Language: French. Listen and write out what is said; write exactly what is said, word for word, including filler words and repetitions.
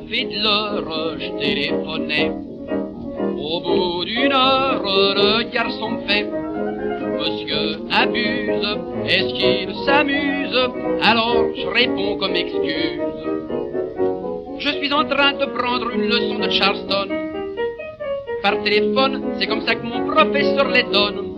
café de l'heure, je téléphonais. Au bout d'une heure, le garçon me fait: Monsieur abuse, est-ce qu'il s'amuse? Alors je réponds comme excuse: je suis en train de prendre une leçon de Charleston. Par téléphone, c'est comme ça que mon professeur les donne.